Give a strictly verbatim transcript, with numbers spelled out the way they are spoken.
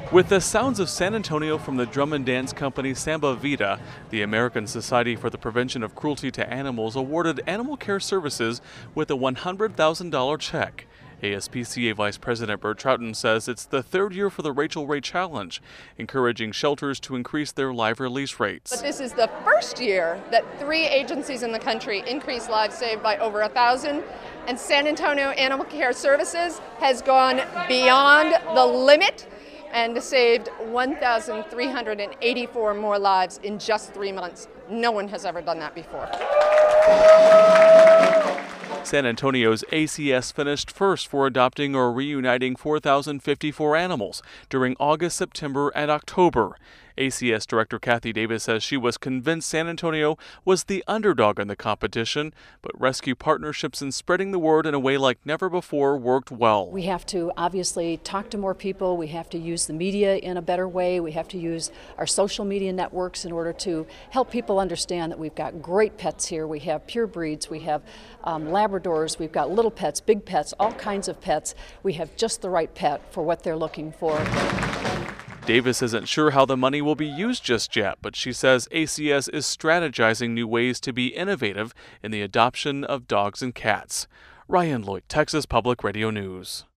With the sounds of San Antonio from the drum and dance company Samba Vida, the American Society for the Prevention of Cruelty to Animals awarded Animal Care Services with a one hundred thousand dollar check. A S P C A Vice President Bert Troughton says it's the third year for the Rachael Ray Challenge, encouraging shelters to increase their live release rates. But this is the first year that three agencies in the country increased lives saved by over a thousand, and San Antonio Animal Care Services has gone beyond the limit and saved one thousand three hundred eighty-four more lives in just three months. No one has ever done that before. San Antonio's A C S finished first for adopting or reuniting four thousand fifty-four animals during August, September, and October. A C S Director Kathy Davis says she was convinced San Antonio was the underdog in the competition, but rescue partnerships and spreading the word in a way like never before worked well. We have to obviously talk to more people. We have to use the media in a better way. We have to use our social media networks in order to help people understand that we've got great pets here. We have pure breeds. We have um, Labradors. We've got little pets, big pets, all kinds of pets. We have just the right pet for what they're looking for. Davis isn't sure how the money will be used just yet, but she says A C S is strategizing new ways to be innovative in the adoption of dogs and cats. Ryan Lloyd, Texas Public Radio News.